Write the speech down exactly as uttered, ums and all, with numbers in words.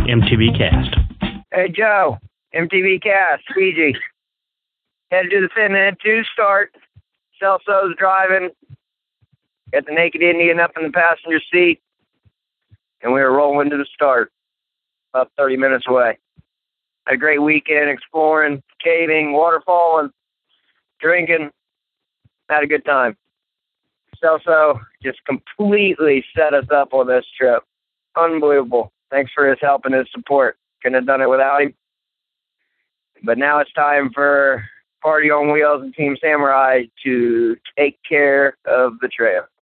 M T V Cast. Hey, Joe. M T V Cast. Fiji. Had to do the Finhead two start. Celso's driving. Got the Naked Indian up in the passenger seat. And we were rolling to the start. About thirty minutes away. Had a great weekend exploring, caving, waterfalling, drinking. Had a good time. Celso just completely set us up on this trip. Unbelievable. Thanks for his help and his support. Couldn't have done it without him. But now it's time for Party on Wheels and Team Samurai to take care of the trail.